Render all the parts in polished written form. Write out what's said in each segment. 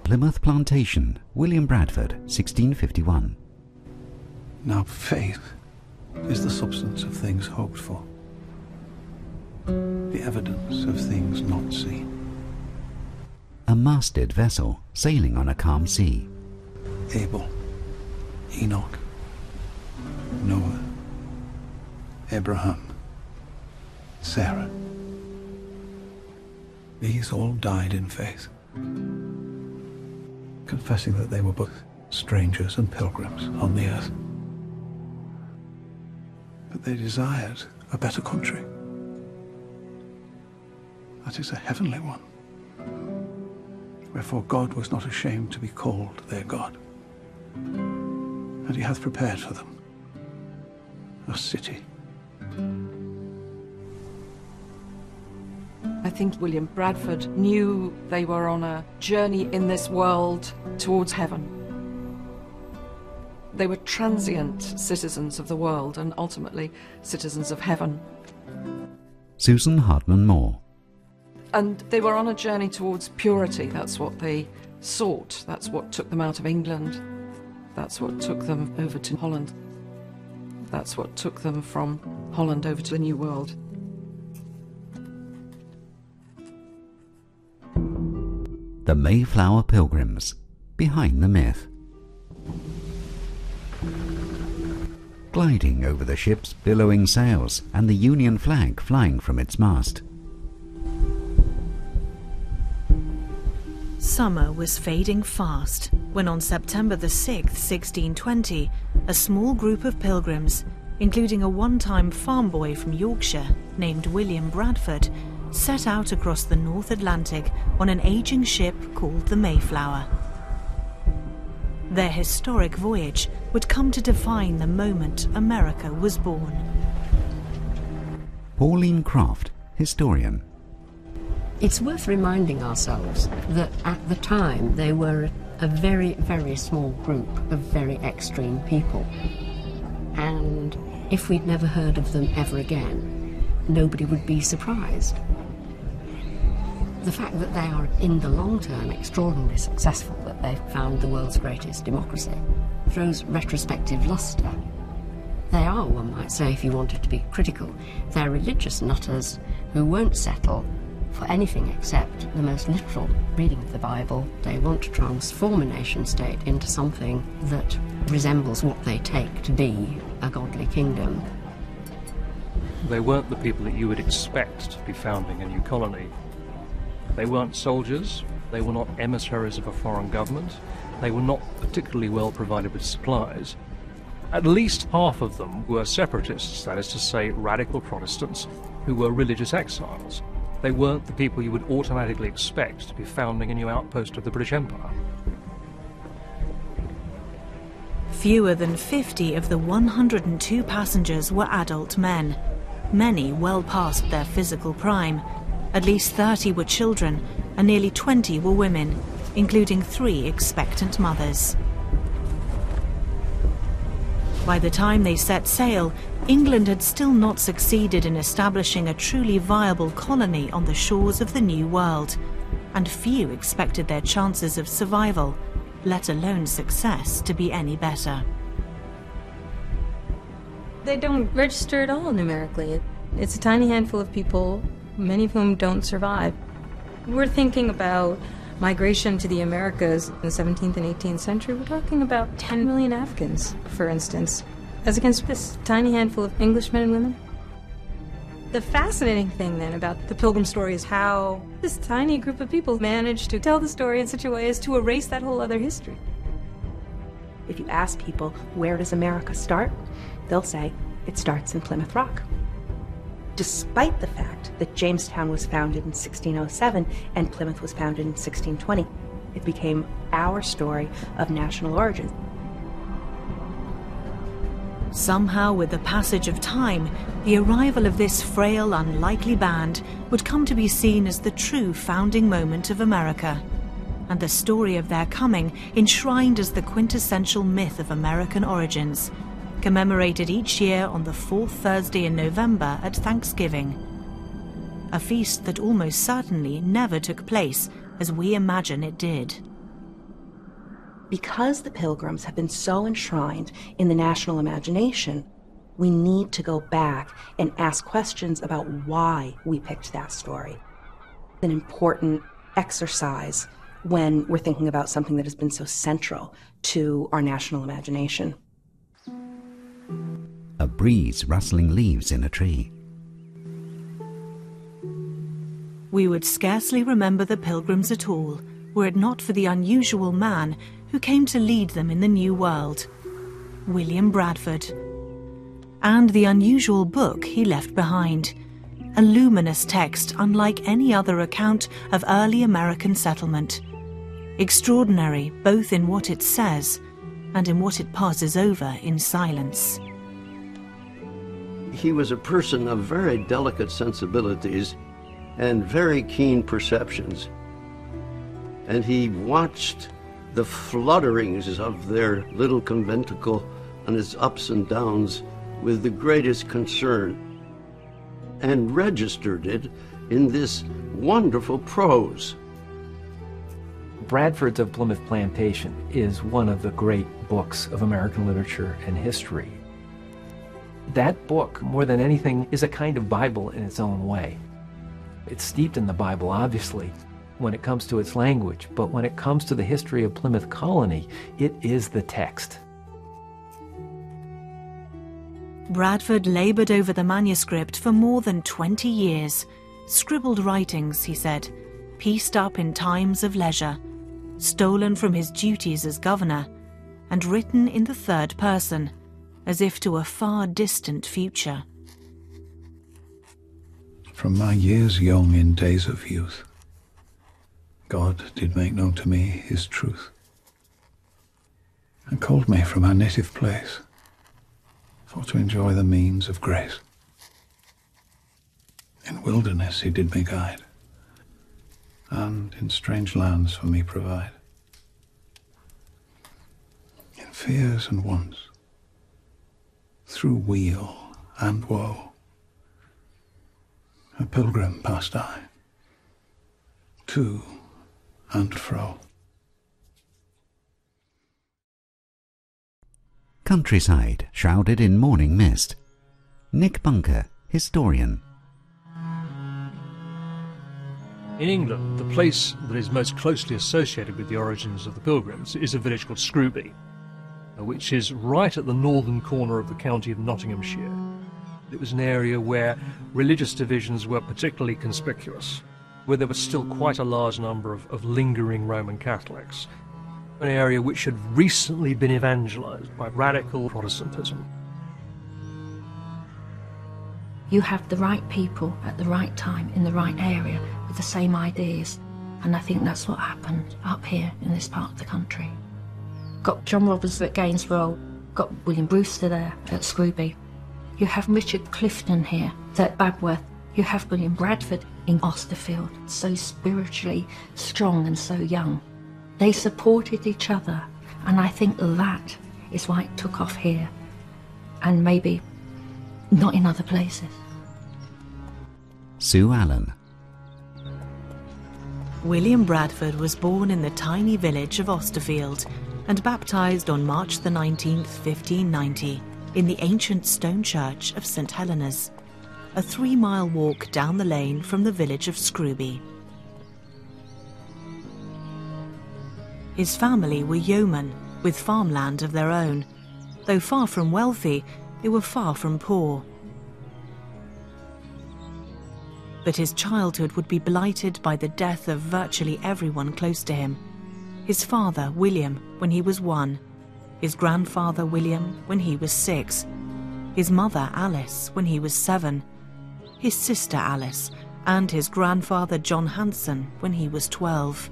Plymouth Plantation, William Bradford, 1651. Now faith is the substance of things hoped for, the evidence of things not seen. A masted vessel sailing on a calm sea. Abel, Enoch, Noah, Abraham, Sarah. These all died in faith, confessing that they were both strangers and pilgrims on the earth. But they desired a better country. That is a heavenly one. Wherefore God was not ashamed to be called their God. And he hath prepared for them a city. I think William Bradford knew they were on a journey in this world towards heaven. They were transient citizens of the world and ultimately citizens of heaven. Susan Hartman Moore. And they were on a journey towards purity. That's what they sought. That's what took them out of England. That's what took them over to Holland. That's what took them from Holland over to the New World. The Mayflower Pilgrims, behind the myth. Gliding over the ship's billowing sails and the Union flag flying from its mast. Summer was fading fast when on September the 6th, 1620, a small group of pilgrims, including a one-time farm boy from Yorkshire named William Bradford, set out across the North Atlantic on an aging ship called the Mayflower. Their historic voyage would come to define the moment America was born. Pauline Croft, historian. It's worth reminding ourselves that at the time they were a very, very small group of very extreme people. And if we'd never heard of them ever again, nobody would be surprised. The fact that they are, in the long term, extraordinarily successful, that they've found the world's greatest democracy, throws retrospective lustre. They are, one might say, if you wanted to be critical, they're religious nutters who won't settle for anything except the most literal reading of the Bible. They want to transform a nation-state into something that resembles what they take to be a godly kingdom. They weren't the people that you would expect to be founding a new colony. They weren't soldiers, they were not emissaries of a foreign government, they were not particularly well provided with supplies. At least half of them were separatists, that is to say radical Protestants, who were religious exiles. They weren't the people you would automatically expect to be founding a new outpost of the British Empire. Fewer than 50 of the 102 passengers were adult men, many well past their physical prime. At least 30 were children, and nearly 20 were women, including 3 expectant mothers. By the time they set sail, England had still not succeeded in establishing a truly viable colony on the shores of the New World, and few expected their chances of survival, let alone success, to be any better. They don't register at all numerically. It's a tiny handful of people, many of whom don't survive. We're thinking about migration to the Americas in the 17th and 18th century. We're talking about 10 million Africans, for instance, as against this tiny handful of Englishmen and women. The fascinating thing then about the Pilgrim story is how this tiny group of people managed to tell the story in such a way as to erase that whole other history. If you ask people, where does America start? They'll say, it starts in Plymouth Rock. Despite the fact that Jamestown was founded in 1607 and Plymouth was founded in 1620, it became our story of national origin. Somehow, with the passage of time, the arrival of this frail, unlikely band would come to be seen as the true founding moment of America, and the story of their coming enshrined as the quintessential myth of American origins, commemorated each year on the 4th Thursday in November at Thanksgiving. A feast that almost certainly never took place as we imagine it did. Because the Pilgrims have been so enshrined in the national imagination, we need to go back and ask questions about why we picked that story. An important exercise when we're thinking about something that has been so central to our national imagination. A breeze rustling leaves in a tree. We would scarcely remember the Pilgrims at all, were it not for the unusual man who came to lead them in the New World, William Bradford. And the unusual book he left behind, a luminous text unlike any other account of early American settlement. Extraordinary both in what it says and in what it passes over in silence. He was a person of very delicate sensibilities and very keen perceptions. And he watched the flutterings of their little conventicle and its ups and downs with the greatest concern, and registered it in this wonderful prose. Bradford's of Plymouth Plantation is one of the great books of American literature and history. That book, more than anything, is a kind of Bible in its own way. It's steeped in the Bible, obviously, when it comes to its language, but when it comes to the history of Plymouth Colony, it is the text. Bradford laboured over the manuscript for more than 20 years, scribbled writings, he said, pieced up in times of leisure, stolen from his duties as governor, and written in the third person, as if to a far distant future. From my years young in days of youth, God did make known to me his truth, and called me from our native place, for to enjoy the means of grace. In wilderness he did me guide, and in strange lands for me provide. In fears and wants, through weal and woe, a pilgrim passed I, to and fro. Countryside shrouded in morning mist. Nick Bunker, historian. In England, the place that is most closely associated with the origins of the Pilgrims is a village called Scrooby, which is right at the northern corner of the county of Nottinghamshire. It was an area where religious divisions were particularly conspicuous, where there was still quite a large number of lingering Roman Catholics, an area which had recently been evangelized by radical Protestantism. You have the right people at the right time in the right area with the same ideas, and I think that's what happened up here in this part of the country. Got John Roberts at Gainsborough, got William Brewster there at Scrooby. You have Richard Clifton here at Babworth. You have William Bradford in Austerfield, so spiritually strong and so young. They supported each other, and I think that is why it took off here, and maybe not in other places. Sue Allen. William Bradford was born in the tiny village of Austerfield and baptised on March the 19th, 1590, in the ancient stone church of St Helena's, a 3-mile walk down the lane from the village of Scrooby. His family were yeomen, with farmland of their own. Though far from wealthy, they were far from poor. But his childhood would be blighted by the death of virtually everyone close to him. His father, William, when he was 1, his grandfather, William, when he was 6, his mother, Alice, when he was 7, his sister, Alice, and his grandfather, John Hanson, when he was 12.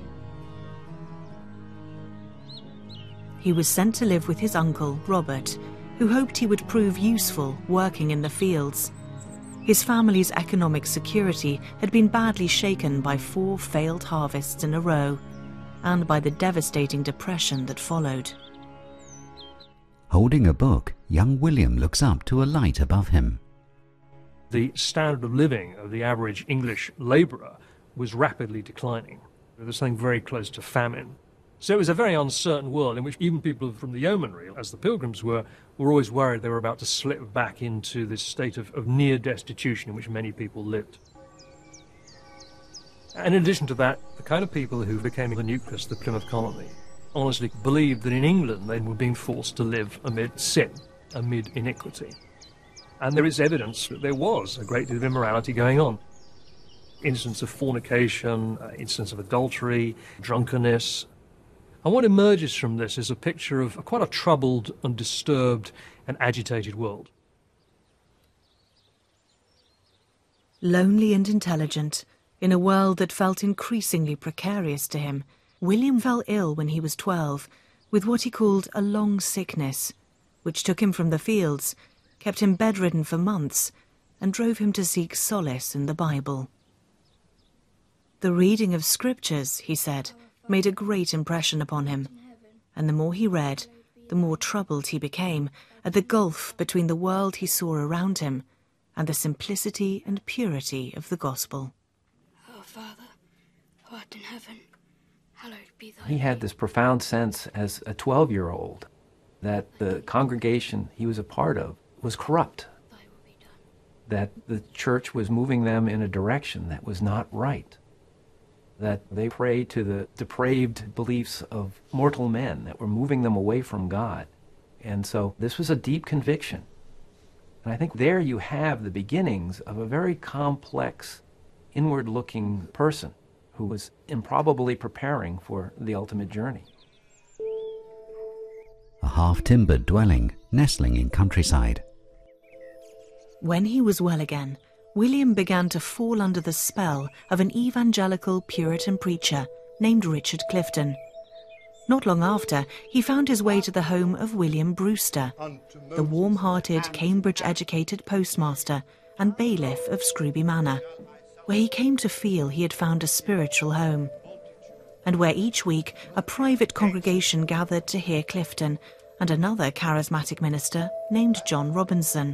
He was sent to live with his uncle, Robert, who hoped he would prove useful working in the fields. His family's economic security had been badly shaken by 4 failed harvests in a row, and by the devastating depression that followed. Holding a book, young William looks up to a light above him. The standard of living of the average English labourer was rapidly declining. There was something very close to famine. So it was a very uncertain world in which even people from the yeomanry, as the Pilgrims were always worried they were about to slip back into this state of near destitution in which many people lived. And in addition to that, the kind of people who became the nucleus, the Plymouth colony, honestly believed that in England they were being forced to live amid sin, amid iniquity. And there is evidence that there was a great deal of immorality going on. Incidents of fornication, incidents of adultery, drunkenness. And what emerges from this is a picture of quite a troubled and disturbed and agitated world. Lonely and intelligent, in a world that felt increasingly precarious to him, William fell ill when he was 12 with what he called a long sickness, which took him from the fields, kept him bedridden for months, and drove him to seek solace in the Bible. The reading of scriptures, he said, made a great impression upon him, and the more he read, the more troubled he became at the gulf between the world he saw around him and the simplicity and purity of the gospel. Our Father, who art in heaven, hallowed be thy name. He had this profound sense as a 12-year-old that the congregation he was a part of was corrupt, that the church was moving them in a direction that was not right, that they prayed to the depraved beliefs of mortal men that were moving them away from God. And so this was a deep conviction. And I think there you have the beginnings of a very complex, inward-looking person who was improbably preparing for the ultimate journey. A half-timbered dwelling nestling in countryside. When he was well again, William began to fall under the spell of an evangelical Puritan preacher named Richard Clifton. Not long after, he found his way to the home of William Brewster, the warm-hearted, Cambridge-educated postmaster and bailiff of Scrooby Manor, where he came to feel he had found a spiritual home, and where each week a private congregation gathered to hear Clifton and another charismatic minister named John Robinson.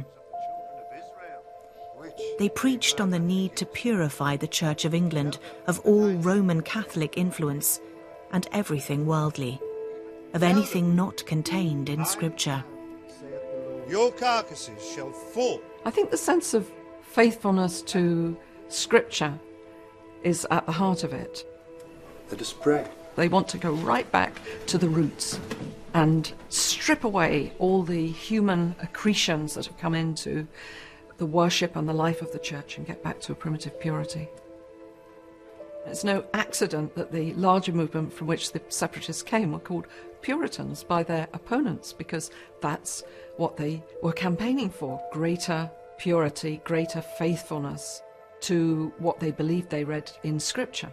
They preached on the need to purify the Church of England of all Roman Catholic influence and everything worldly, of anything not contained in Scripture. Your carcasses shall fall. I think the sense of faithfulness to Scripture is at the heart of it. Let us pray. They want to go right back to the roots and strip away all the human accretions that have come into the worship and the life of the church and get back to a primitive purity. It's no accident that the larger movement from which the separatists came were called Puritans by their opponents, because that's what they were campaigning for: greater purity, greater faithfulness to what they believed they read in Scripture.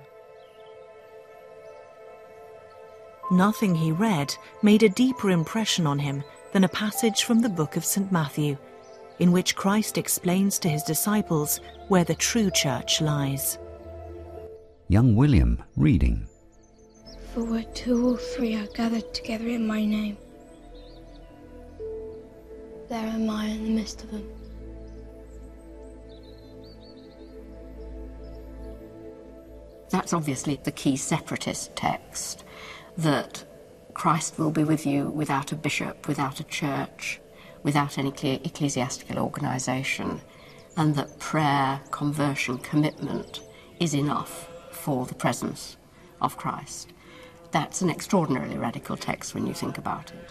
Nothing he read made a deeper impression on him than a passage from the book of St. Matthew, in which Christ explains to his disciples where the true church lies. Young William reading. For where 2 or 3 are gathered together in my name, there am I in the midst of them. That's obviously the key separatist text, that Christ will be with you without a bishop, without a church, without any ecclesiastical organisation, and that prayer, conversion, commitment is enough for the presence of Christ. That's an extraordinarily radical text when you think about it.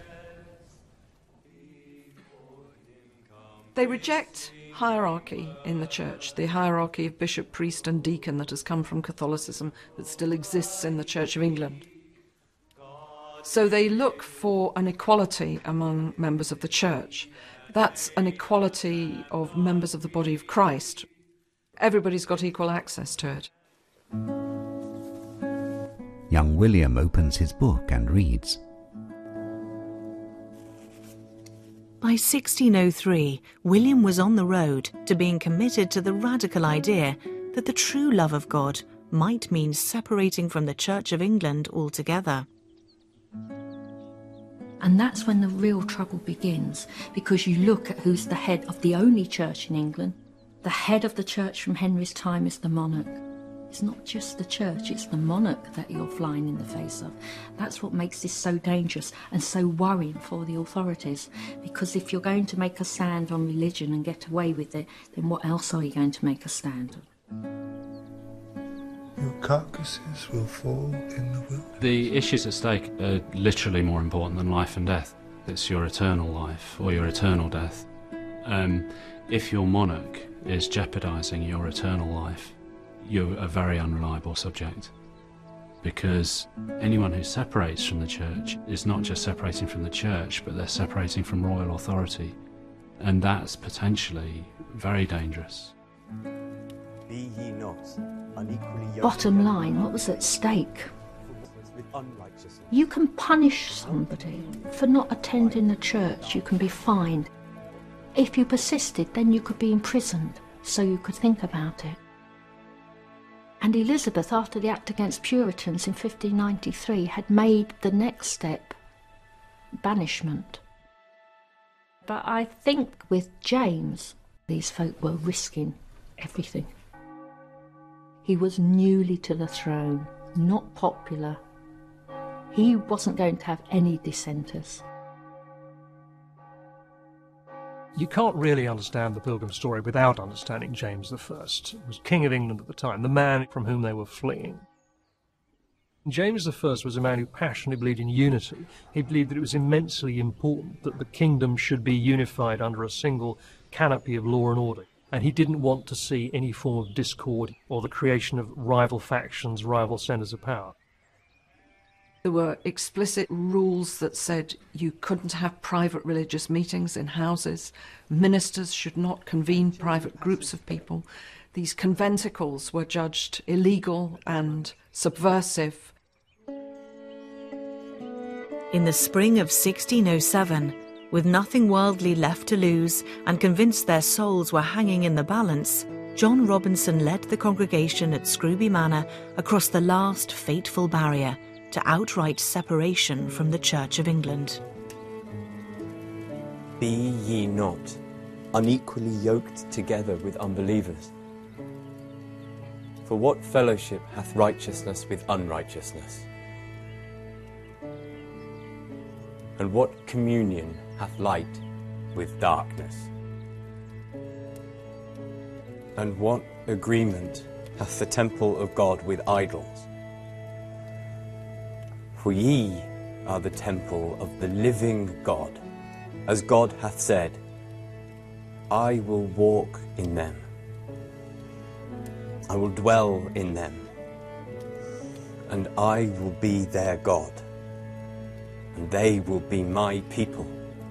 They reject hierarchy in the church, the hierarchy of bishop, priest and deacon that has come from Catholicism, that still exists in the Church of England. So they look for an equality among members of the church. That's an equality of members of the body of Christ. Everybody's got equal access to it. Young William opens his book and reads. By 1603, William was on the road to being committed to the radical idea that the true love of God might mean separating from the Church of England altogether. And that's when the real trouble begins, because you look at who's the head of the only church in England. The head of the church from Henry's time is the monarch. It's not just the church, it's the monarch that you're flying in the face of. That's what makes this so dangerous and so worrying for the authorities. Because if you're going to make a stand on religion and get away with it, then what else are you going to make a stand on? Your carcasses will fall in the wilderness. The issues at stake are literally more important than life and death. It's your eternal life or your eternal death. If your monarch is jeopardising your eternal life, you're a very unreliable subject, because anyone who separates from the church is not just separating from the church, but they're separating from royal authority, and that's potentially very dangerous. Be ye not unequally yoked. Bottom line, what was at stake? You can punish somebody for not attending the church, you can be fined. If you persisted, then you could be imprisoned, so you could think about it. And Elizabeth, after the Act Against Puritans in 1593, had made the next step banishment. But I think with James, these folk were risking everything. He was newly to the throne, not popular. He wasn't going to have any dissenters. You can't really understand the Pilgrim story without understanding James I, who was King of England at the time, the man from whom they were fleeing. James I was a man who passionately believed in unity. He believed that it was immensely important that the kingdom should be unified under a single canopy of law and order. And he didn't want to see any form of discord or the creation of rival factions, rival centres of power. There were explicit rules that said you couldn't have private religious meetings in houses. Ministers should not convene private groups of people. These conventicles were judged illegal and subversive. In the spring of 1607, with nothing worldly left to lose and convinced their souls were hanging in the balance, John Robinson led the congregation at Scrooby Manor across the last fateful barrier to outright separation from the Church of England. Be ye not unequally yoked together with unbelievers. For what fellowship hath righteousness with unrighteousness? And what communion hath light with darkness? And what agreement hath the temple of God with idols? For ye are the temple of the living God, as God hath said, I will walk in them, I will dwell in them, and I will be their God, and they will be my people.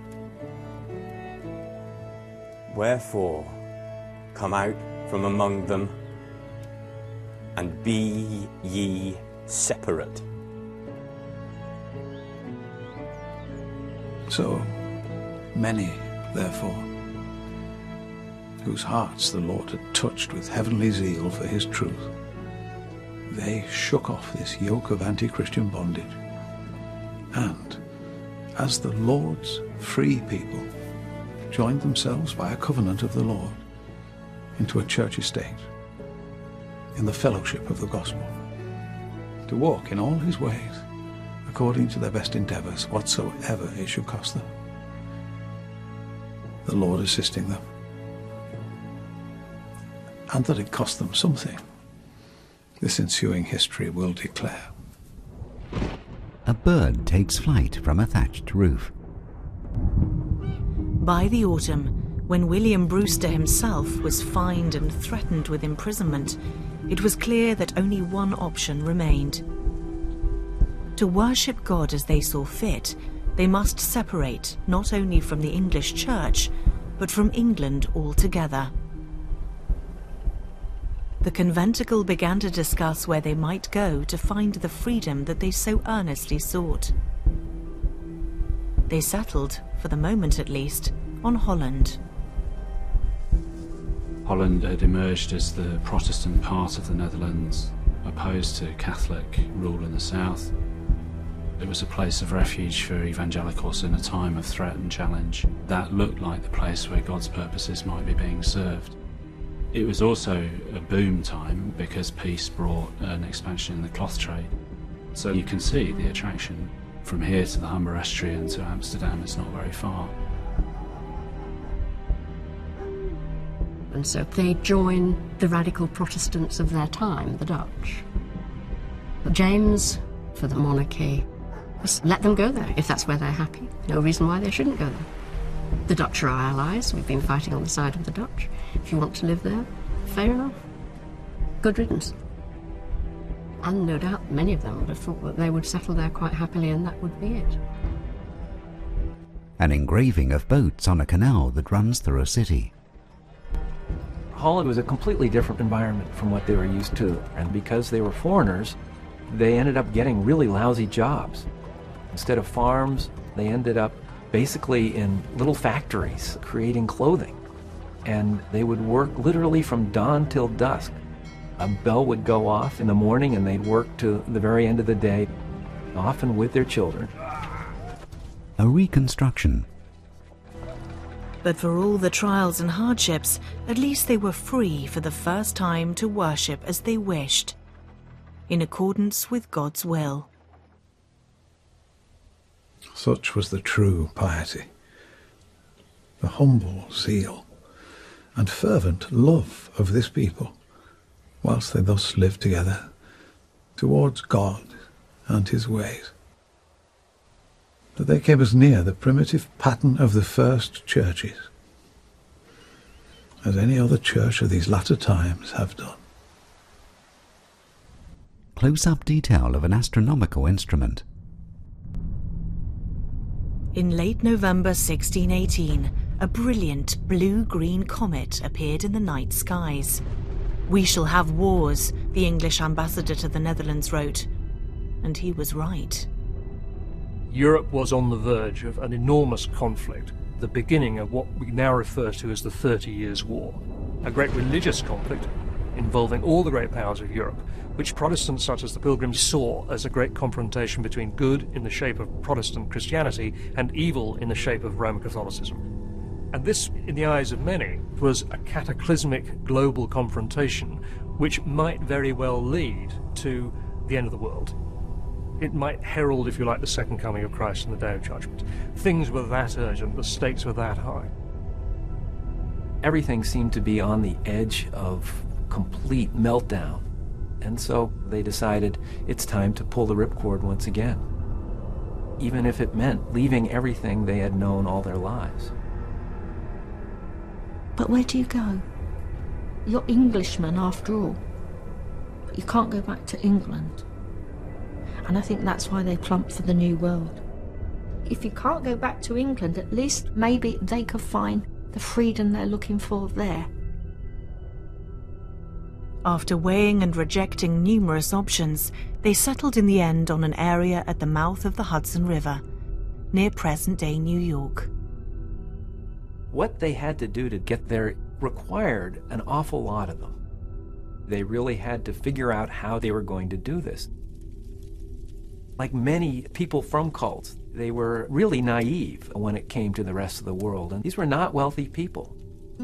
Wherefore, come out from among them, and be ye separate. So many, therefore, whose hearts the Lord had touched with heavenly zeal for his truth, they shook off this yoke of anti-Christian bondage, and, as the Lord's free people, joined themselves by a covenant of the Lord into a church estate, in the fellowship of the gospel, to walk in all his ways, according to their best endeavours, whatsoever it should cost them. The Lord assisting them. And that it cost them something, this ensuing history will declare. A bird takes flight from a thatched roof. By the autumn, when William Brewster himself was fined and threatened with imprisonment, it was clear that only one option remained. To worship God as they saw fit, they must separate not only from the English Church, but from England altogether. The conventicle began to discuss where they might go to find the freedom that they so earnestly sought. They settled, for the moment at least, on Holland. Holland had emerged as the Protestant part of the Netherlands, opposed to Catholic rule in the south. It was a place of refuge for evangelicals in a time of threat and challenge. That looked like the place where God's purposes might be being served. It was also a boom time because peace brought an expansion in the cloth trade. So you can see the attraction. From here to the Humber Estuary and to Amsterdam is not very far. And so they join the radical Protestants of their time, the Dutch. But James, for the monarchy, just let them go there if that's where they're happy. No reason why they shouldn't go there. The Dutch are our allies. We've been fighting on the side of the Dutch. If you want to live there, fair enough. Good riddance. And no doubt many of them would have thought that they would settle there quite happily and that would be it. An engraving of boats on a canal that runs through a city. Holland was a completely different environment from what they were used to, and because they were foreigners, they ended up getting really lousy jobs. Instead of farms, they ended up basically in little factories creating clothing, and they would work literally from dawn till dusk. A bell would go off in the morning and they'd work to the very end of the day, often with their children. A reconstruction. But for all the trials and hardships, at least they were free for the first time to worship as they wished, in accordance with God's will. Such was the true piety, the humble zeal and fervent love of this people, whilst they thus lived together towards God and his ways, that they came as near the primitive pattern of the first churches as any other church of these latter times have done. Close-up detail of an astronomical instrument. In late November 1618, a brilliant blue-green comet appeared in the night skies. "We shall have wars," the English ambassador to the Netherlands wrote. And he was right. Europe was on the verge of an enormous conflict, the beginning of what we now refer to as the 30 Years' War, a great religious conflict involving all the great powers of Europe, which Protestants such as the Pilgrims saw as a great confrontation between good in the shape of Protestant Christianity and evil in the shape of Roman Catholicism. And this, in the eyes of many, was a cataclysmic global confrontation which might very well lead to the end of the world. It might herald, if you like, the second coming of Christ and the Day of Judgment. Things were that urgent, the stakes were that high. Everything seemed to be on the edge of complete meltdown, and so they decided it's time to pull the ripcord once again, even if it meant leaving everything they had known all their lives. But where do you go? You're Englishmen after all. You can't go back to England. And I think that's why they plumped for the New World. If you can't go back to England, at least maybe they could find the freedom they're looking for there. After weighing and rejecting numerous options, they settled in the end on an area at the mouth of the Hudson River, near present-day New York. What they had to do to get there required an awful lot of them. They really had to figure out how they were going to do this. Like many people from cults, they were really naive when it came to the rest of the world, and these were not wealthy people.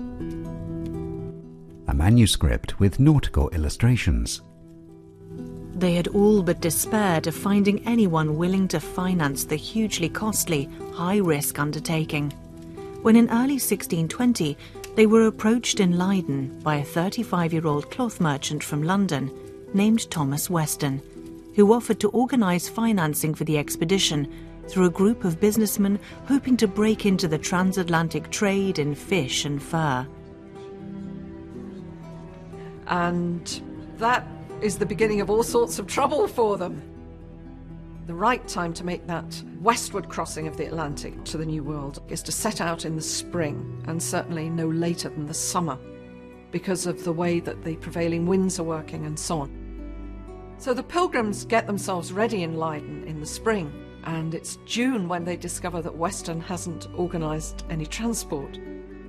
A manuscript with nautical illustrations. They had all but despaired of finding anyone willing to finance the hugely costly, high-risk undertaking, when in early 1620 they were approached in Leiden by a 35-year-old cloth merchant from London named Thomas Weston, who offered to organise financing for the expedition through a group of businessmen hoping to break into the transatlantic trade in fish and fur. And that is the beginning of all sorts of trouble for them. The right time to make that westward crossing of the Atlantic to the New World is to set out in the spring, and certainly no later than the summer, because of the way that the prevailing winds are working and so on. So the Pilgrims get themselves ready in Leiden in the spring, and it's June when they discover that Weston hasn't organised any transport.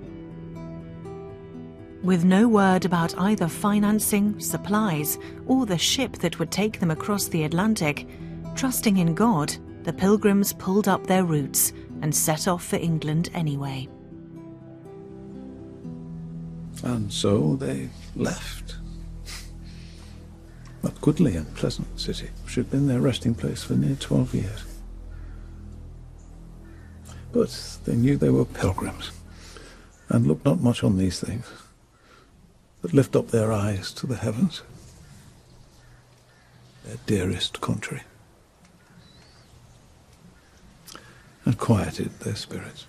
With no word about either financing, supplies, or the ship that would take them across the Atlantic, trusting in God, the Pilgrims pulled up their roots and set off for England anyway. And so they left. That goodly and pleasant city, which had been their resting place for near 12 years. But they knew they were pilgrims, and looked not much on these things, but lift up their eyes to the heavens, their dearest country, and quieted their spirits.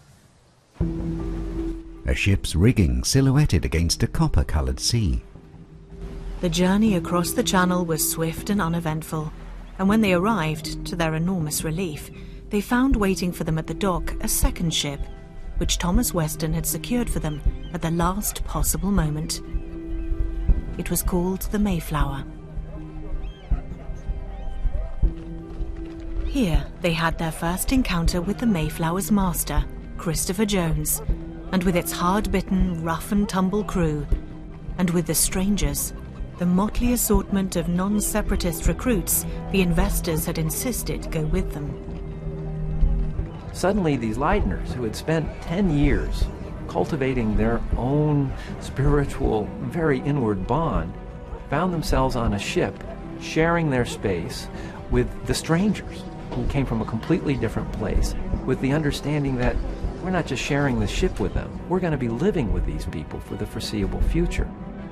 A ship's rigging silhouetted against a copper-coloured sea. The journey across the channel was swift and uneventful, and when they arrived, to their enormous relief, they found waiting for them at the dock a second ship, which Thomas Weston had secured for them at the last possible moment. It was called the Mayflower. Here they had their first encounter with the Mayflower's master, Christopher Jones, and with its hard-bitten, rough-and-tumble crew, and with the strangers, the motley assortment of non-separatist recruits the investors had insisted go with them. Suddenly, these Leidners, who had spent 10 years cultivating their own spiritual, very inward bond, found themselves on a ship sharing their space with the strangers who came from a completely different place, with the understanding that we're not just sharing the ship with them, we're going to be living with these people for the foreseeable future.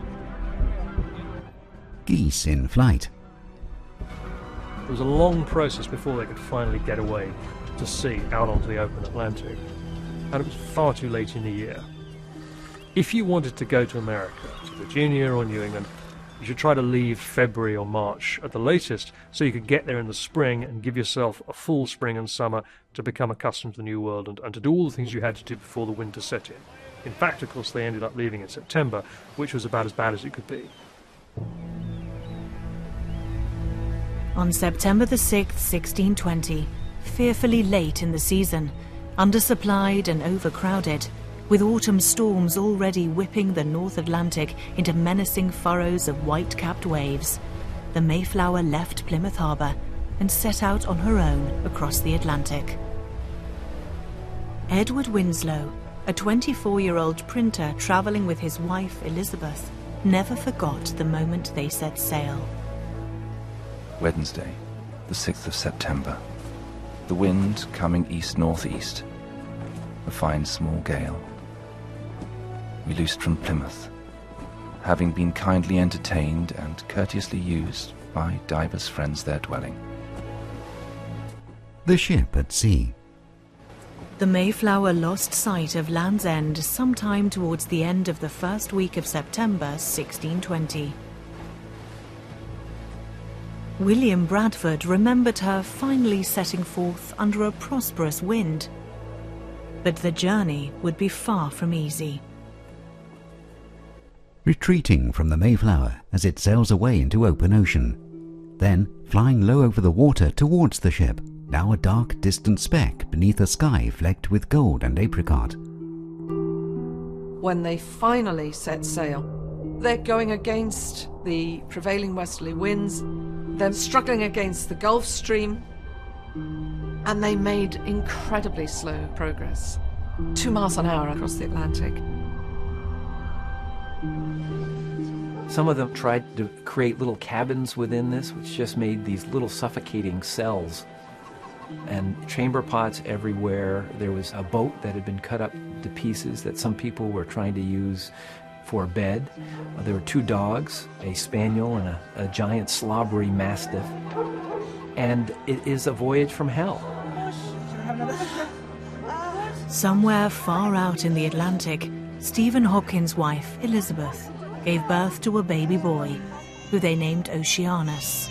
Geese in flight. It was a long process before they could finally get away to sea, out onto the open Atlantic, and it was far too late in the year. If you wanted to go to America, to Virginia or New England, you should try to leave February or March at the latest, so you could get there in the spring and give yourself a full spring and summer to become accustomed to the new world and to do all the things you had to do before the winter set in. In fact, of course, they ended up leaving in September, which was about as bad as it could be. On September the 6th, 1620, fearfully late in the season, undersupplied and overcrowded, with autumn storms already whipping the North Atlantic into menacing furrows of white-capped waves, the Mayflower left Plymouth Harbour and set out on her own across the Atlantic. Edward Winslow, a 24-year-old printer travelling with his wife Elizabeth, never forgot the moment they set sail. Wednesday, the 6th of September. The wind coming east-northeast. A fine small gale. We loosed from Plymouth, having been kindly entertained and courteously used by divers friends there dwelling. The ship at sea. The Mayflower lost sight of Land's End sometime towards the end of the first week of September 1620. William Bradford remembered her finally setting forth under a prosperous wind. But the journey would be far from easy. Retreating from the Mayflower as it sails away into open ocean, then flying low over the water towards the ship, now a dark distant speck beneath a sky flecked with gold and apricot. When they finally set sail, they're going against the prevailing westerly winds, they're struggling against the Gulf Stream, and they made incredibly slow progress. 2 miles an hour across the Atlantic. Some of them tried to create little cabins within this, which just made these little suffocating cells. And chamber pots everywhere. There was a boat that had been cut up to pieces that some people were trying to use for a bed. There were 2 dogs, a spaniel and a giant slobbery mastiff. And it is a voyage from hell. Somewhere far out in the Atlantic, Stephen Hopkins' wife, Elizabeth, gave birth to a baby boy, who they named Oceanus.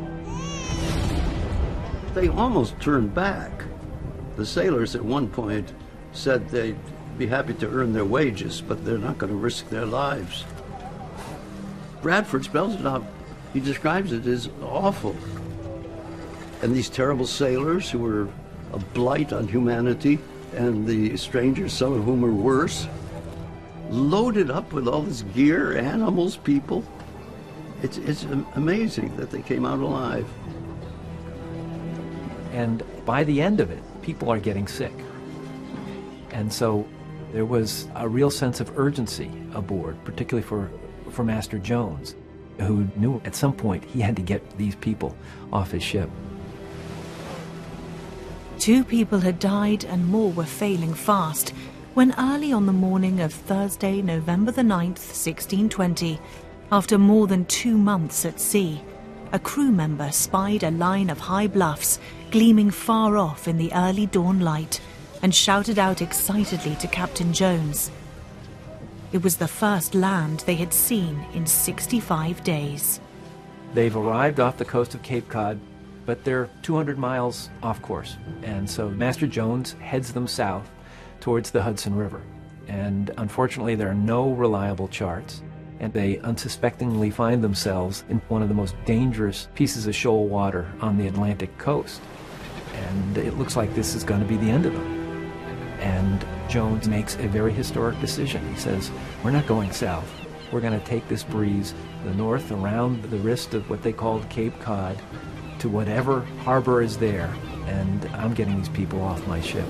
They almost turned back. The sailors at one point said they'd be happy to earn their wages, but they're not going to risk their lives. Bradford spells it out. He describes it as awful. And these terrible sailors who were a blight on humanity, and the strangers, some of whom are worse, loaded up with all this gear, animals, people. It's amazing that they came out alive. And by the end of it, people are getting sick. And so There was a real sense of urgency aboard, particularly for Master Jones, who knew at some point he had to get these people off his ship. 2 people had died and more were failing fast when early on the morning of Thursday, November the 9th, 1620, after more than 2 months at sea, a crew member spied a line of high bluffs gleaming far off in the early dawn light and shouted out excitedly to Captain Jones. It was the first land they had seen in 65 days. They've arrived off the coast of Cape Cod, but they're 200 miles off course. And so Master Jones heads them south towards the Hudson River. And unfortunately, there are no reliable charts. And they unsuspectingly find themselves in one of the most dangerous pieces of shoal water on the Atlantic coast. And it looks like this is going to be the end of them. And Jones makes a very historic decision. He says, we're not going south. We're going to take this breeze to the north around the wrist of what they called Cape Cod to whatever harbor is there, and I'm getting these people off my ship.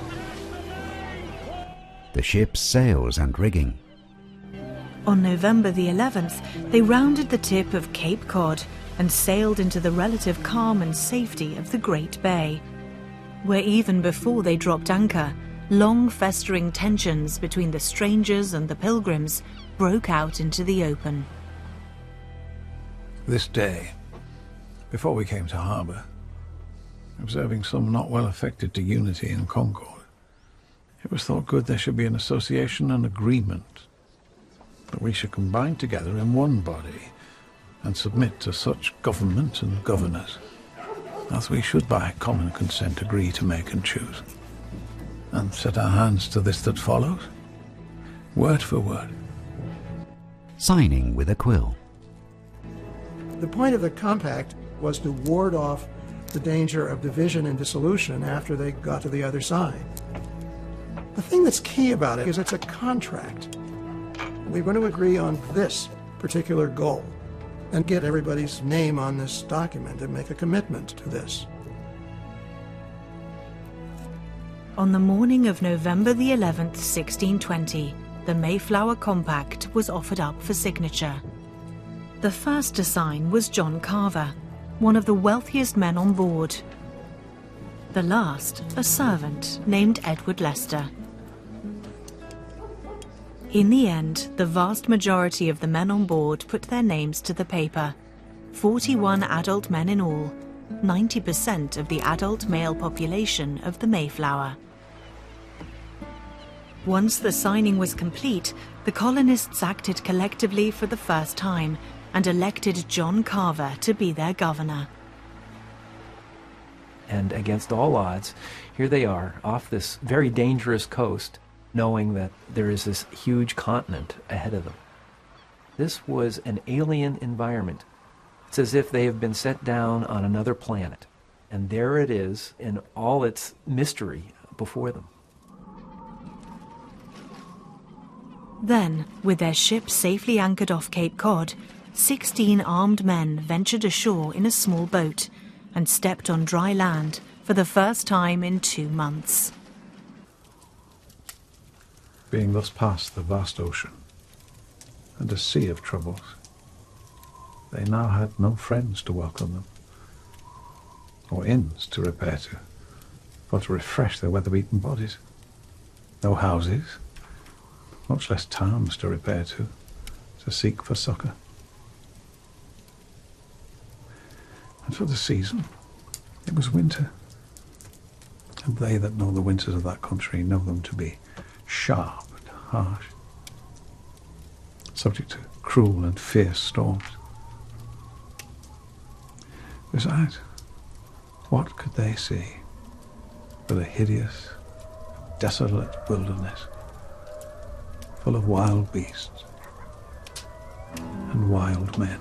The ship's sails and rigging. On November the 11th, they rounded the tip of Cape Cod and sailed into the relative calm and safety of the Great Bay, where even before they dropped anchor, long festering tensions between the strangers and the pilgrims broke out into the open. This day, before we came to harbour, observing some not well affected to unity and concord, it was thought good there should be an association and agreement, that we should combine together in one body and submit to such government and governors as we should by common consent agree to make and choose, and set our hands to this that follows, word for word. Signing with a quill. The point of the compact was to ward off the danger of division and dissolution after they got to the other side. The thing that's key about it is it's a contract. We're going to agree on this particular goal and get everybody's name on this document and make a commitment to this. On the morning of November the 11th, 1620, the Mayflower Compact was offered up for signature. The first to sign was John Carver, one of the wealthiest men on board. The last, a servant named Edward Lester. In the end, the vast majority of the men on board put their names to the paper. 41 adult men in all, 90% of the adult male population of the Mayflower. Once the signing was complete, the colonists acted collectively for the first time and elected John Carver to be their governor. And against all odds, here they are off this very dangerous coast, knowing that there is this huge continent ahead of them. This was an alien environment. It's as if they have been set down on another planet, and there it is in all its mystery before them. Then, with their ship safely anchored off Cape Cod, 16 armed men ventured ashore in a small boat and stepped on dry land for the first time in 2 months. Being thus past the vast ocean and a sea of troubles, they now had no friends to welcome them, or inns to repair to, or to refresh their weather-beaten bodies. No houses, much less towns to repair to seek for succour. And for the season, it was winter. And they that know the winters of that country know them to be sharp and harsh, subject to cruel and fierce storms. Besides, what could they see but a hideous, desolate wilderness full of wild beasts and wild men?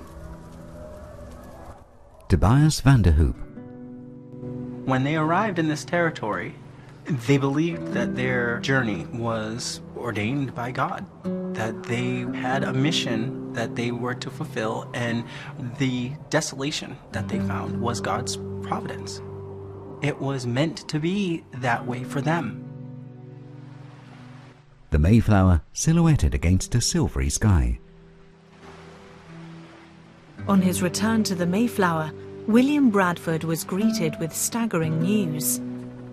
Tobias van der Hoop. When they arrived in this territory, they believed that their journey was ordained by God, that they had a mission that they were to fulfill, and the desolation that they found was God's providence. It was meant to be that way for them. the Mayflower silhouetted against a silvery sky. On his return to the Mayflower, William Bradford was greeted with staggering news.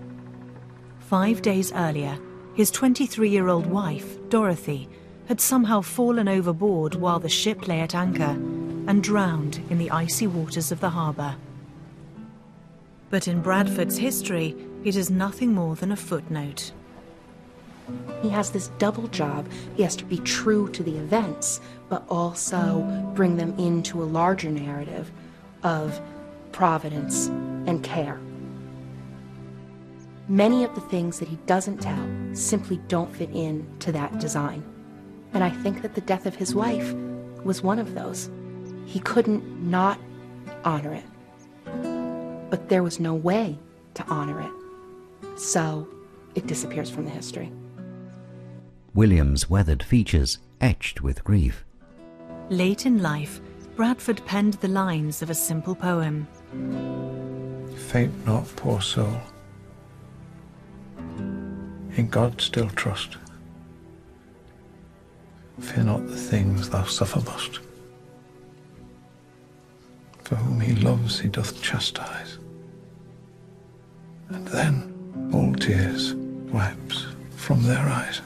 5 days earlier, his 23-year-old wife, Dorothy, had somehow fallen overboard while the ship lay at anchor and drowned in the icy waters of the harbour. But in Bradford's history, it is nothing more than a footnote. He has this double job. He has to be true to the events, but also bring them into a larger narrative of providence and care. Many of the things that he doesn't tell simply don't fit into that design. And I think that the death of his wife was one of those. He couldn't not honor it. But there was no way to honor it. So it disappears from the history. William's weathered features etched with grief. Late in life, Bradford penned the lines of a simple poem. Faint not, poor soul. In God still trust. Fear not the things thou suffer must. For whom he loves he doth chastise. And then all tears wipes from their eyes.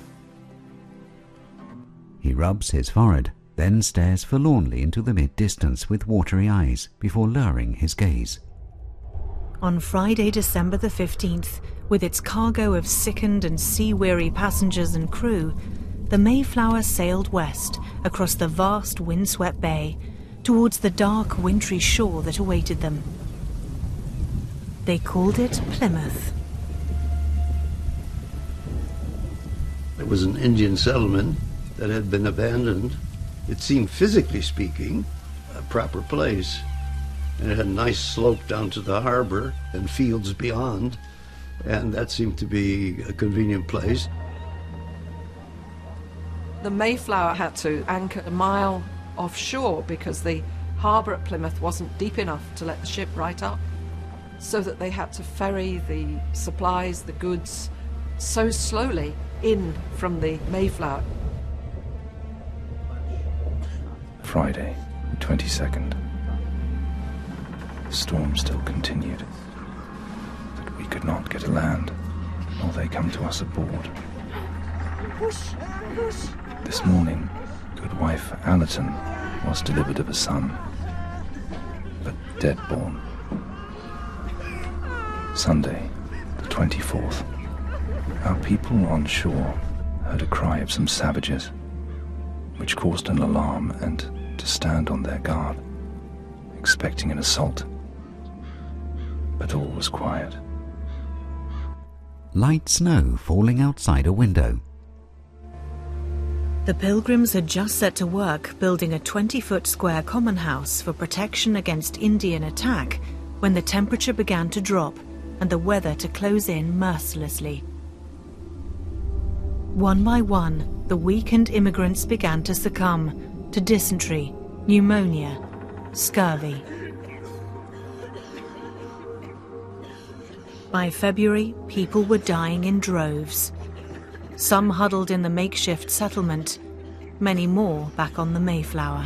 He rubs his forehead, then stares forlornly into the mid-distance with watery eyes before lowering his gaze. On Friday, December the 15th, with its cargo of sickened and sea-weary passengers and crew, the Mayflower sailed west across the vast windswept bay towards the dark, wintry shore that awaited them. They called it Plymouth. It was an Indian settlement that had been abandoned. It seemed, physically speaking, a proper place. And it had a nice slope down to the harbor and fields beyond, and that seemed to be a convenient place. The Mayflower had to anchor a mile offshore because the harbour at Plymouth wasn't deep enough to let the ship right up, so that they had to ferry the supplies, the goods, so slowly in from the Mayflower. Friday, the 22nd. The storm still continued, that we could not get a land, nor they come to us aboard. This morning, goodwife Allerton was delivered of a son, but dead born. Sunday, the 24th, our people on shore heard a cry of some savages, which caused an alarm and to stand on their guard, expecting an assault. But all was quiet. Light snow falling outside a window. The Pilgrims had just set to work building a 20-foot square common house for protection against Indian attack when the temperature began to drop and the weather to close in mercilessly. One by one, the weakened immigrants began to succumb to dysentery, pneumonia, scurvy. By February, people were dying in droves. Some huddled in the makeshift settlement, many more back on the Mayflower.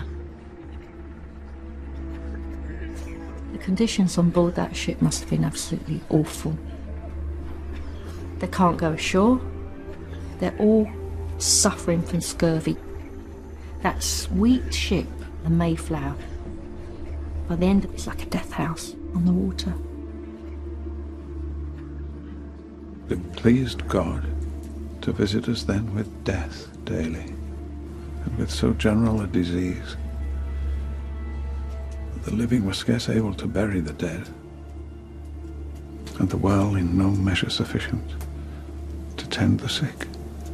The conditions on board that ship must have been absolutely awful. They can't go ashore. They're all suffering from scurvy. That sweet ship, the Mayflower, by the end of it's like a death house on the water. It pleased God to visit us then with death daily, and with so general a disease that the living were scarce able to bury the dead, and the well in no measure sufficient to tend the sick.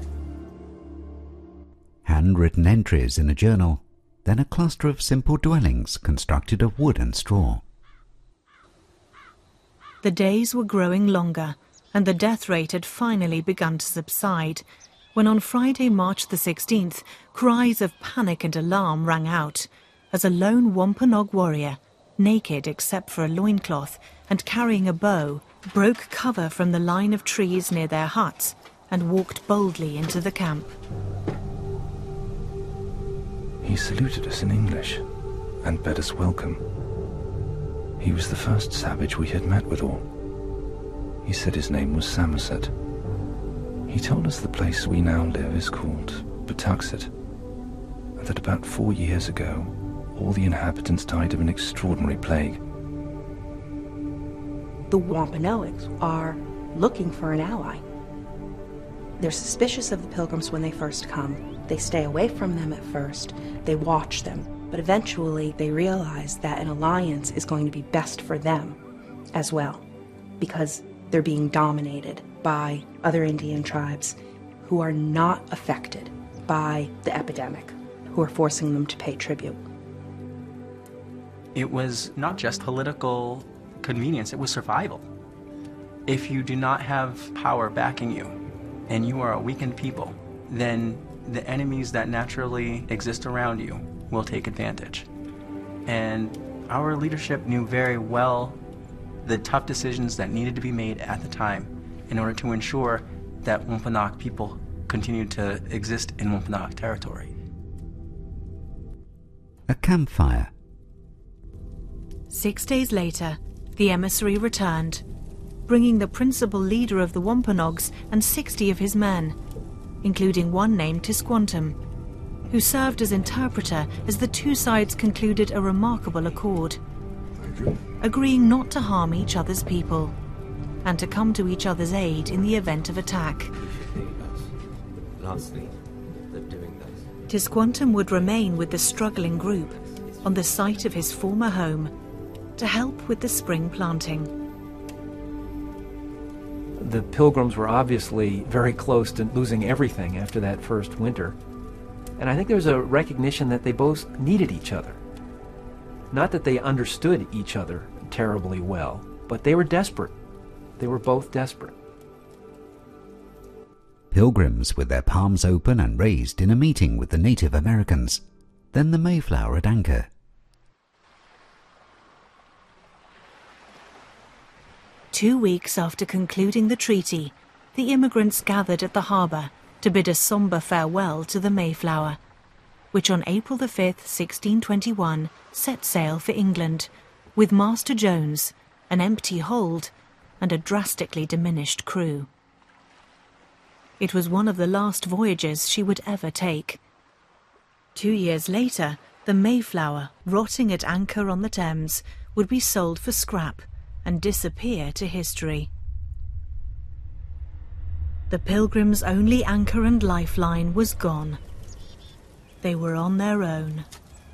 Handwritten entries in a journal, then a cluster of simple dwellings constructed of wood and straw. The days were growing longer, and the death rate had finally begun to subside, when on Friday, March the 16th, cries of panic and alarm rang out as a lone Wampanoag warrior, naked except for a loincloth and carrying a bow, broke cover from the line of trees near their huts and walked boldly into the camp. He saluted us in English and bade us welcome. He was the first savage we had met withal. He said his name was Samoset. He told us the place we now live is called Patuxet, and that about 4 years ago, all the inhabitants died of an extraordinary plague. The Wampanoags are looking for an ally. They're suspicious of the Pilgrims when they first come. They stay away from them at first. They watch them. But eventually they realize that an alliance is going to be best for them as well, because they're being dominated by other Indian tribes who are not affected by the epidemic, who are forcing them to pay tribute. It was not just political convenience, it was survival. If you do not have power backing you, and you are a weakened people, then the enemies that naturally exist around you will take advantage. And our leadership knew very well the tough decisions that needed to be made at the time in order to ensure that Wampanoag people continued to exist in Wampanoag territory. A campfire. 6 days later, the emissary returned, bringing the principal leader of the Wampanoags and 60 of his men, including one named Tisquantum, who served as interpreter as the two sides concluded a remarkable accord, agreeing not to harm each other's people and to come to each other's aid in the event of attack. Tisquantum would remain with the struggling group on the site of his former home to help with the spring planting. The Pilgrims were obviously very close to losing everything after that first winter. And I think there was a recognition that they both needed each other. Not that they understood each other terribly well, but they were desperate. They were both desperate. Pilgrims with their palms open and raised in a meeting with the Native Americans. Then the Mayflower at anchor. Two weeks after concluding the treaty, the immigrants gathered at the harbour to bid a sombre farewell to the Mayflower, which on April the 5th, 1621, set sail for England, with Master Jones, an empty hold, and a drastically diminished crew. It was one of the last voyages she would ever take. 2 years later, the Mayflower, rotting at anchor on the Thames, would be sold for scrap and disappear to history. The Pilgrims' only anchor and lifeline was gone. They were on their own.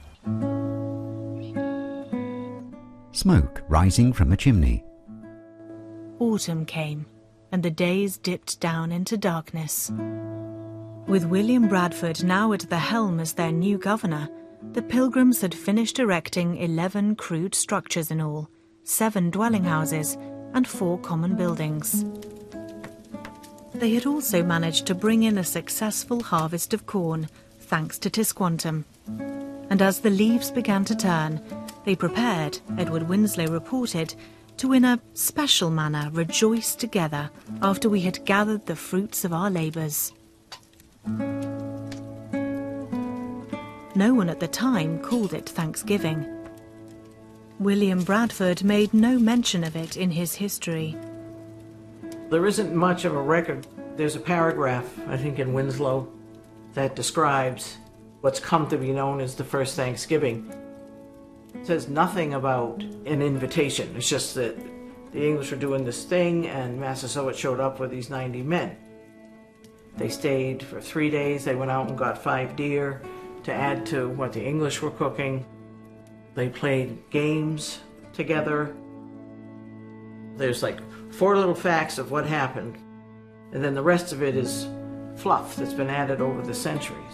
Smoke rising from a chimney. Autumn came, and the days dipped down into darkness. With William Bradford now at the helm as their new governor, the Pilgrims had finished erecting 11 crude structures in all, 7 dwelling houses, and 4 common buildings. They had also managed to bring in a successful harvest of corn, thanks to Tisquantum. And as the leaves began to turn, they prepared, Edward Winslow reported, to in a special manner rejoice together after we had gathered the fruits of our labours. No one at the time called it Thanksgiving. William Bradford made no mention of it in his history. There isn't much of a record. There's a paragraph, I think, in Winslow that describes what's come to be known as the first Thanksgiving. It says nothing about an invitation. It's just that the English were doing this thing and Massasoit showed up with these 90 men. They stayed for 3 days. They went out and got 5 deer to add to what the English were cooking. They played games together. There's like 4 little facts of what happened, and then the rest of it is fluff that's been added over the centuries.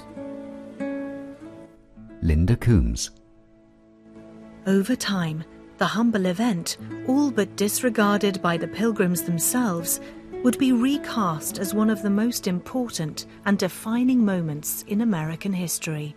Linda Coombs. Over time, the humble event, all but disregarded by the Pilgrims themselves, would be recast as one of the most important and defining moments in American history.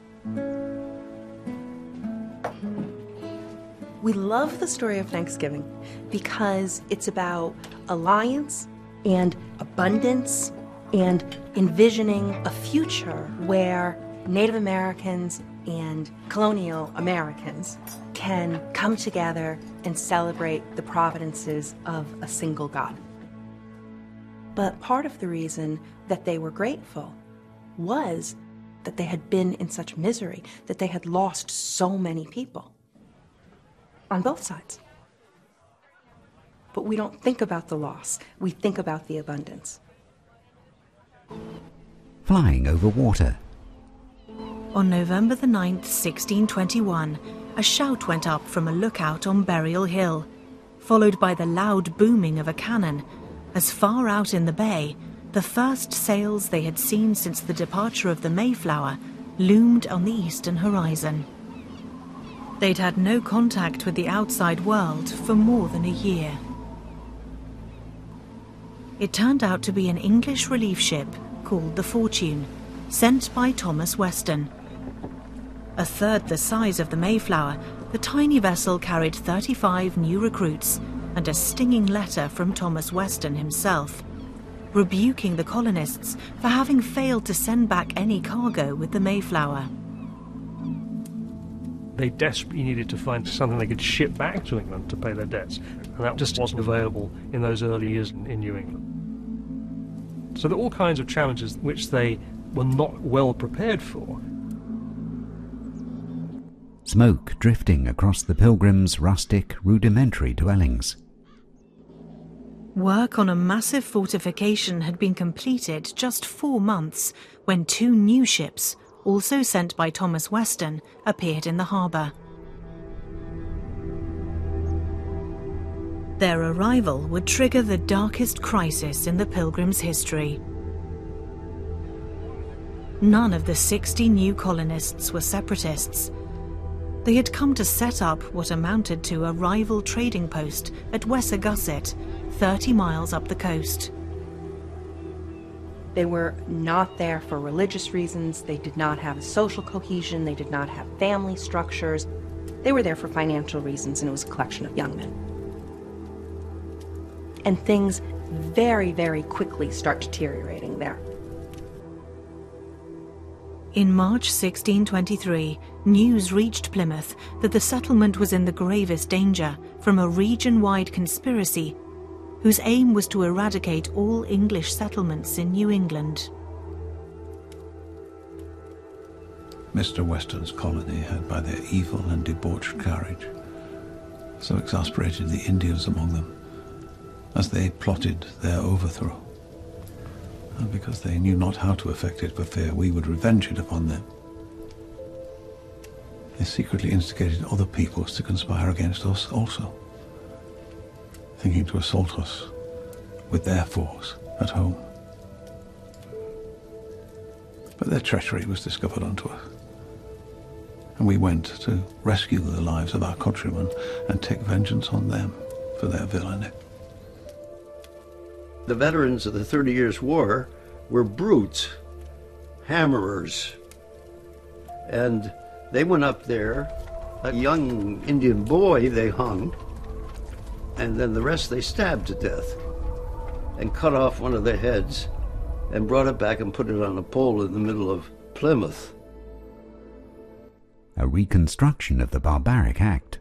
We love the story of Thanksgiving because it's about alliance and abundance and envisioning a future where Native Americans and colonial Americans can come together and celebrate the providences of a single God. But part of the reason that they were grateful was that they had been in such misery, that they had lost so many people on both sides. But we don't think about the loss, we think about the abundance. Flying over water. On November the 9th, 1621, a shout went up from a lookout on Burial Hill, followed by the loud booming of a cannon, as far out in the bay, the first sails they had seen since the departure of the Mayflower loomed on the eastern horizon. They'd had no contact with the outside world for more than a year. It turned out to be an English relief ship called the Fortune, sent by Thomas Weston. A third the size of the Mayflower, the tiny vessel carried 35 new recruits and a stinging letter from Thomas Weston himself, rebuking the colonists for having failed to send back any cargo with the Mayflower. They desperately needed to find something they could ship back to England to pay their debts, and that just wasn't available in those early years in New England. So there are all kinds of challenges which they were not well prepared for. Smoke drifting across the Pilgrims' rustic, rudimentary dwellings. Work on a massive fortification had been completed just 4 months when 2 new ships, also sent by Thomas Weston, appeared in the harbour. Their arrival would trigger the darkest crisis in the Pilgrims' history. None of the 60 new colonists were separatists. They had come to set up what amounted to a rival trading post at Wessagusset, 30 miles up the coast. They were not there for religious reasons, they did not have a social cohesion, they did not have family structures. They were there for financial reasons, and it was a collection of young men. And things very, very quickly start deteriorating there. In March 1623, news reached Plymouth that the settlement was in the gravest danger from a region-wide conspiracy whose aim was to eradicate all English settlements in New England. Mr. Weston's colony had, by their evil and debauched carriage, so exasperated the Indians among them as they plotted their overthrow, and because they knew not how to effect it for fear we would revenge it upon them. They secretly instigated other peoples to conspire against us also, thinking to assault us with their force at home. But their treachery was discovered unto us, and we went to rescue the lives of our countrymen and take vengeance on them for their villainy. The veterans of the 30 Years' War were brutes, hammerers, and they went up there. A young Indian boy they hung, and then the rest they stabbed to death and cut off one of their heads and brought it back and put it on a pole in the middle of Plymouth. A reconstruction of the barbaric act.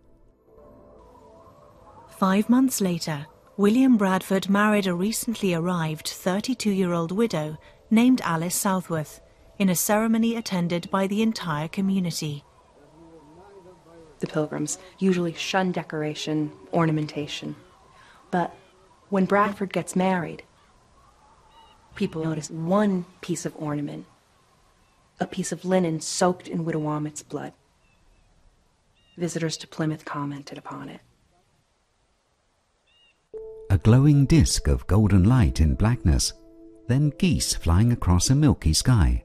5 months later, William Bradford married a recently arrived 32-year-old widow named Alice Southworth in a ceremony attended by the entire community. The Pilgrims usually shun decoration, ornamentation. But when Bradford gets married, people notice one piece of ornament, a piece of linen soaked in Widowamit's blood. Visitors to Plymouth commented upon it. A glowing disk of golden light in blackness, then geese flying across a milky sky.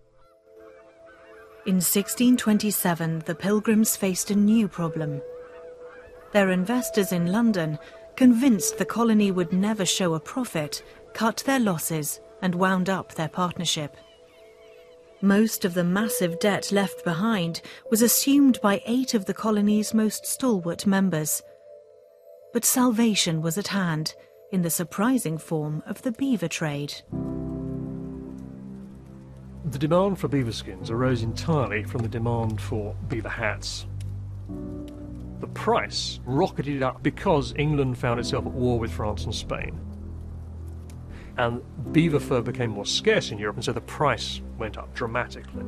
In 1627, the Pilgrims faced a new problem. Their investors in London, convinced the colony would never show a profit, cut their losses and wound up their partnership. Most of the massive debt left behind was assumed by 8 of the colony's most stalwart members. But salvation was at hand in the surprising form of the beaver trade. The demand for beaver skins arose entirely from the demand for beaver hats. The price rocketed up because England found itself at war with France and Spain. And beaver fur became more scarce in Europe, and so the price went up dramatically.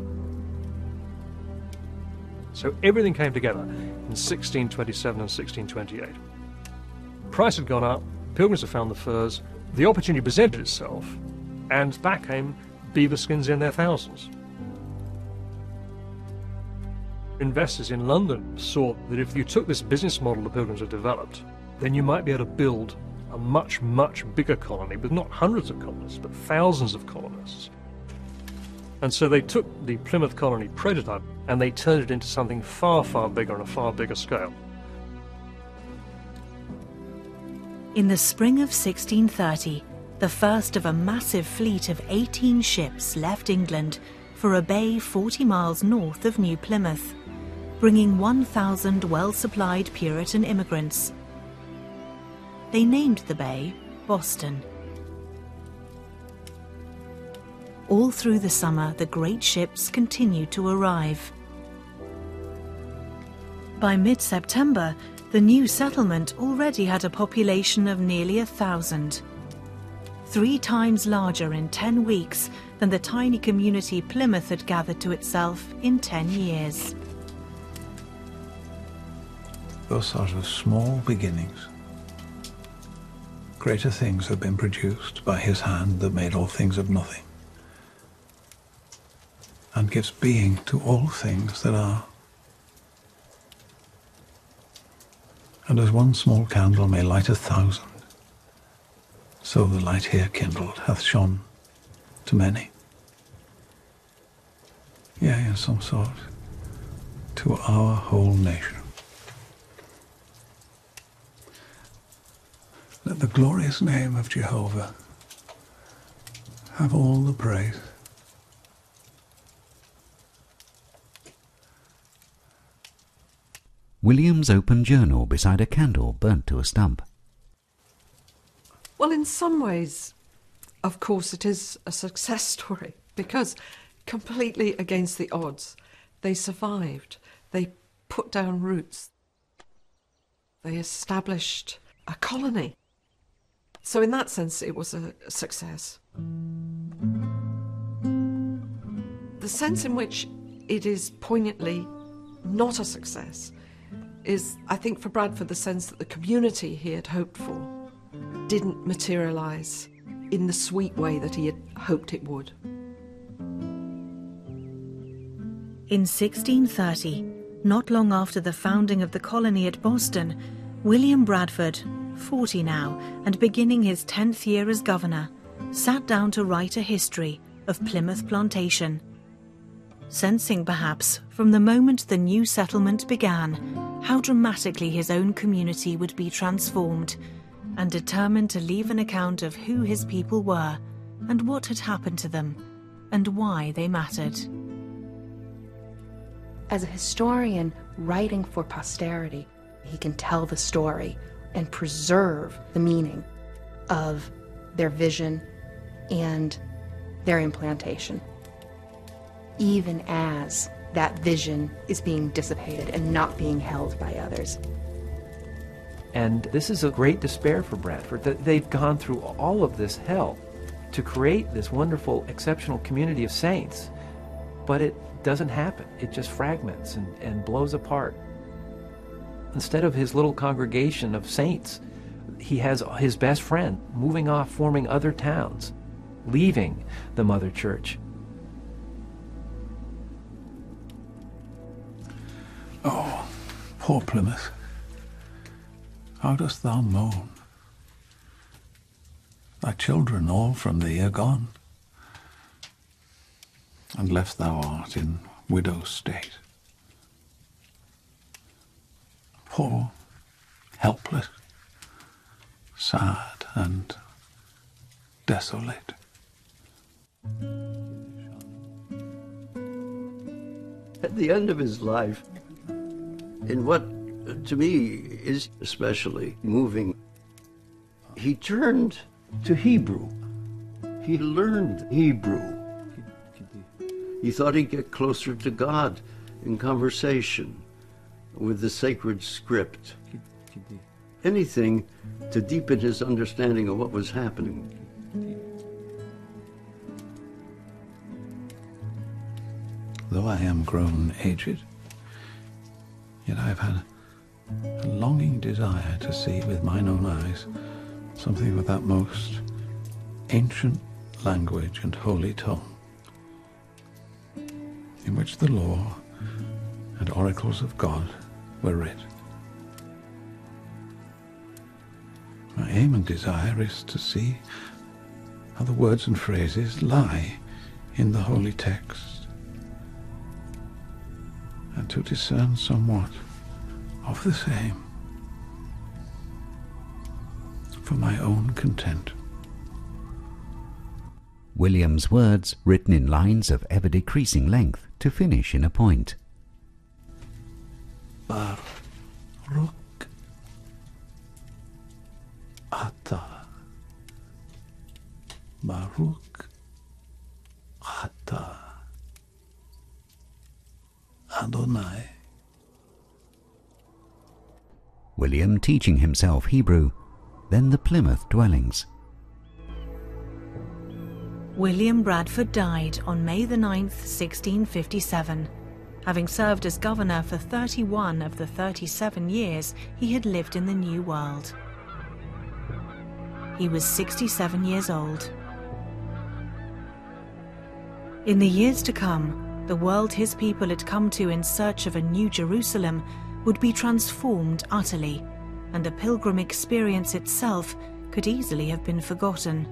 So everything came together in 1627 and 1628. Price had gone up, pilgrims had found the furs, the opportunity presented itself, and back came beaver skins in their thousands. Investors in London saw that if you took this business model the pilgrims had developed, then you might be able to build a much, much bigger colony with not hundreds of colonists, but thousands of colonists. And so they took the Plymouth colony prototype and they turned it into something far, far bigger on a far bigger scale. In the spring of 1630, the first of a massive fleet of 18 ships left England for a bay 40 miles north of New Plymouth, bringing 1,000 well-supplied Puritan immigrants. They named the bay Boston. All through the summer, the great ships continued to arrive. By mid-September, the new settlement already had a population of nearly 1,000. 3 times larger in 10 weeks than the tiny community Plymouth had gathered to itself in 10 years. Those sort of small beginnings. Greater things have been produced by his hand that made all things of nothing, and gives being to all things that are. And as one small candle may light 1,000, so the light here kindled hath shone to many. Yea, in some sort, to our whole nation. Let the glorious name of Jehovah have all the praise. William's open journal beside a candle burnt to a stump. Well, in some ways, of course, it is a success story because completely against the odds, they survived. They put down roots. They established a colony. So in that sense, it was a success. The sense in which it is poignantly not a success is, I think, for Bradford, the sense that the community he had hoped for didn't materialise in the sweet way that he had hoped it would. In 1630, not long after the founding of the colony at Boston, William Bradford, 40 now and beginning his 10th year as governor, sat down to write a history of Plymouth Plantation. Sensing perhaps from the moment the new settlement began how dramatically his own community would be transformed, and determined to leave an account of who his people were and what had happened to them and why they mattered. As a historian writing for posterity, he can tell the story and preserve the meaning of their vision and their implantation, even as that vision is being dissipated and not being held by others. And this is a great despair for Bradford, that they've gone through all of this hell to create this wonderful, exceptional community of saints, but it doesn't happen. It just fragments and blows apart. Instead of his little congregation of saints, he has his best friend moving off, forming other towns, leaving the mother church. Oh, poor Plymouth. How dost thou moan? Thy children all from thee are gone, and left thou art in widow's state. Poor, helpless, sad and desolate. At the end of his life, in what to me is especially moving, he turned to Hebrew. He learned Hebrew. He thought he'd get closer to God in conversation with the sacred script. Anything to deepen his understanding of what was happening. Though I am grown aged, yet I've had a longing desire to see with mine own eyes something of that most ancient language and holy tongue, in which the law and oracles of God were writ. My aim and desire is to see how the words and phrases lie in the holy text, and to discern somewhat of the same for my own content. William's words, written in lines of ever-decreasing length, to finish in a point. Baruch Atah. Baruch Atah. Adonai. William teaching himself Hebrew, then the Plymouth dwellings. William Bradford died on May the 9th, 1657, having served as governor for 31 of the 37 years he had lived in the New World. He was 67 years old. In the years to come, the world his people had come to in search of a new Jerusalem would be transformed utterly, and the pilgrim experience itself could easily have been forgotten.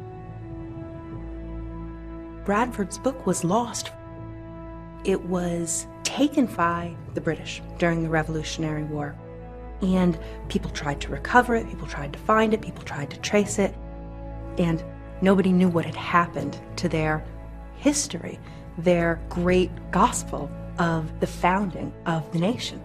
Bradford's book was lost. It was taken by the British during the Revolutionary War. And people tried to recover it, people tried to find it, people tried to trace it. And nobody knew what had happened to their history, their great gospel of the founding of the nation.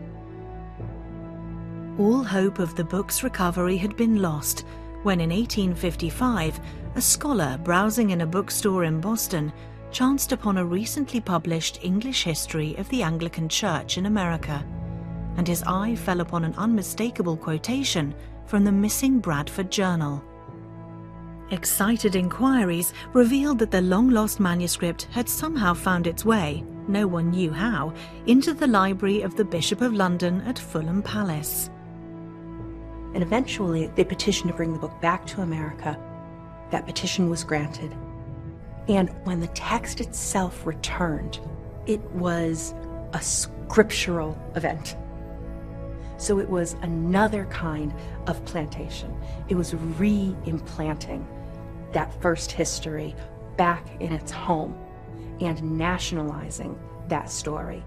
All hope of the book's recovery had been lost when in 1855 a scholar browsing in a bookstore in Boston chanced upon a recently published English history of the Anglican Church in America, and his eye fell upon an unmistakable quotation from the missing Bradford Journal. Excited inquiries revealed that the long-lost manuscript had somehow found its way, no one knew how, into the library of the Bishop of London at Fulham Palace. And eventually they petitioned to bring the book back to America. That petition was granted. And when the text itself returned, it was a scriptural event. So it was another kind of plantation. It was re-implanting that first history back in its home and nationalizing that story.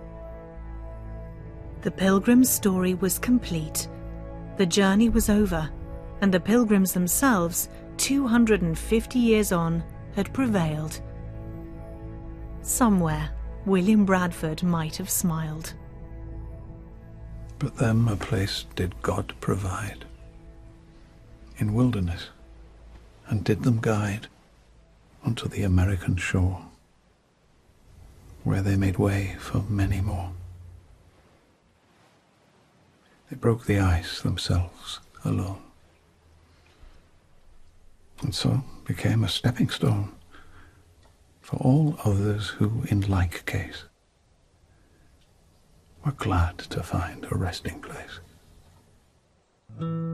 The Pilgrim's story was complete. The journey was over, and the Pilgrims themselves, 250 years on, had prevailed. Somewhere, William Bradford might have smiled. But them a place did God provide in wilderness, and did them guide unto the American shore, where they made way for many more. They broke the ice themselves alone, and so became a stepping stone for all others who, in like case, were glad to find a resting place.